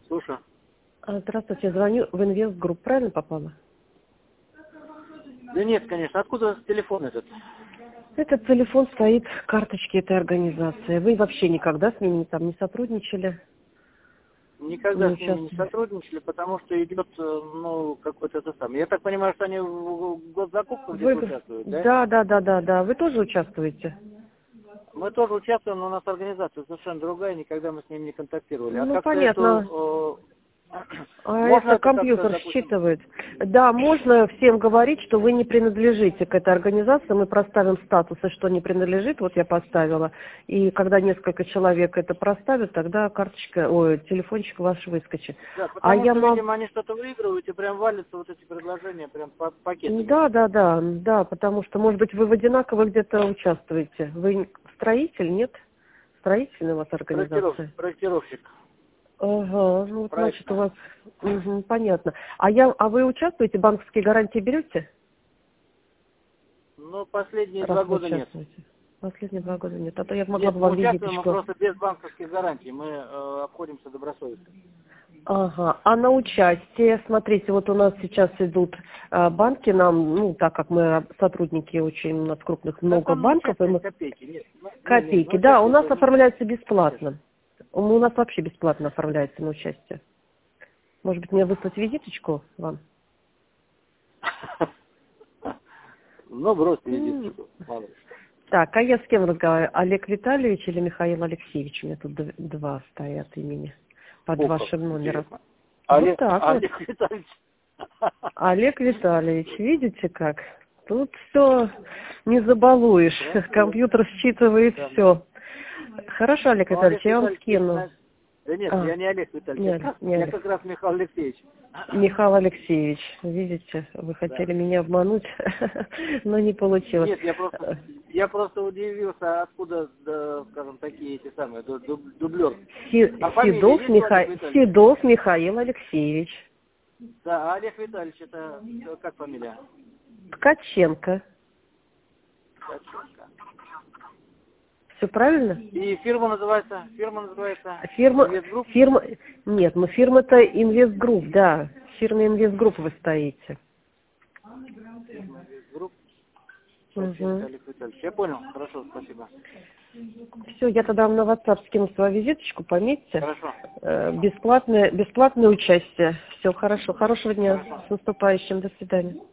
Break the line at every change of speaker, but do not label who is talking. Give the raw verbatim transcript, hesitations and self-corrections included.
Слушаю.
А, Здравствуйте, звоню в Инвестгрупп, правильно попала?
Да нет, конечно. Откуда телефон этот?
Этот телефон стоит в карточке этой организации. Вы вообще никогда с ними там не сотрудничали?
Никогда
Не
с ними не
участвовали?
сотрудничали, потому что идет, э, ну, какой-то это сам. Я так понимаю, что они в в госзакупках
Вы...
где-то участвуют, да?
Да, да, да, да, да. Вы тоже участвуете?
Мы тоже участвуем, но у нас организация совершенно другая, никогда мы с ними не контактировали. А
Ну,
как-то
понятно.
эту... э,
А
можно
это
это как-то,
компьютер
допустим...
считывает. Да, можно всем говорить, что вы не принадлежите к этой организации. Мы проставим статусы, что не принадлежит. Вот я поставила. И когда несколько человек это проставят, тогда карточка, ой, телефончик ваш выскочит.
Да,
А
потому
я
что,
могу...
видимо, они что-то выигрывают, и прям валятся вот эти предложения прям па- пакетами.
Да, да, да, да, потому что, может быть, вы в одинаково где-то участвуете. Вы строитель, нет? Строительная у вас
Проектировщик.
организация?
проектировщик.
Ага, ну вот значит у
Проектная.
вас, мгм, понятно. А я, а вы участвуете, банковские гарантии берете?
Ну, последние
Раз
два
вы
года нет.
участвуете. Последние два года нет. А то я могла
Нет,
бы
мы
вам
участвуем, мы
визиточку.
просто без банковских гарантий. Мы э, обходимся добросовестно.
Ага. А на участие, смотрите, вот у нас сейчас идут а, банки, нам, ну, так как мы сотрудники очень, у нас крупных
Да
много
там на
банков, и
участие
мы...
копейки. Нет, ну, не, не, на
Копейки, да, у
участие
нас
это
оформляется
нечестно.
бесплатно. У нас вообще бесплатно оформляется на участие. Может быть, мне выслать визиточку вам?
Ну, бросьте
М.
визиточку. Мало ли что.
Так, а я с кем разговариваю? Олег Витальевич или Михаил Алексеевич? У меня тут д- два стоят имени под
О, как
вашим номером.
интересно.
Вот
Олег,
так вот.
Олег Витальевич.
Олег Витальевич, видите как? Тут все не забалуешь.
Красиво.
Компьютер считывает
Да.
все. Хорошо, Олег
Ну,
Витальевич,
Олег
я вам
Витальевич, есть,
скину.
знаешь... Да нет,
А,
я не Олег Витальевич, я,
не,
как-
не
я
Олег.
как раз Михаил Алексеевич.
Михаил Алексеевич, видите, вы
Да.
хотели меня обмануть, но не получилось.
Нет, я просто, я просто удивился, откуда, да, скажем, такие эти самые, ду- дуб- дублер.
Си-
А фамилия
Седов,
есть у
Миха...
Олега Витальевича?
Седов Михаил Алексеевич.
Да, а Олег Витальевич, это э, как фамилия?
Ткаченко.
Ткаченко.
Все правильно?
И фирма называется, фирма называется
Фирма,
Инвестгрупп?
фирма, нет, ну фирма-то Инвестгрупп, да. В фирме Инвестгрупп вы стоите.
Фирма Инвестгрупп. Ткаченко
Угу.
Олег Витальевич. Я понял, хорошо, спасибо.
Все, я тогда вам на WhatsApp скину свою визиточку, пометьте.
Хорошо,
Э, Бесплатное, бесплатное участие. Все, хорошо. Хорошего дня.
хорошо.
С наступающим. До свидания.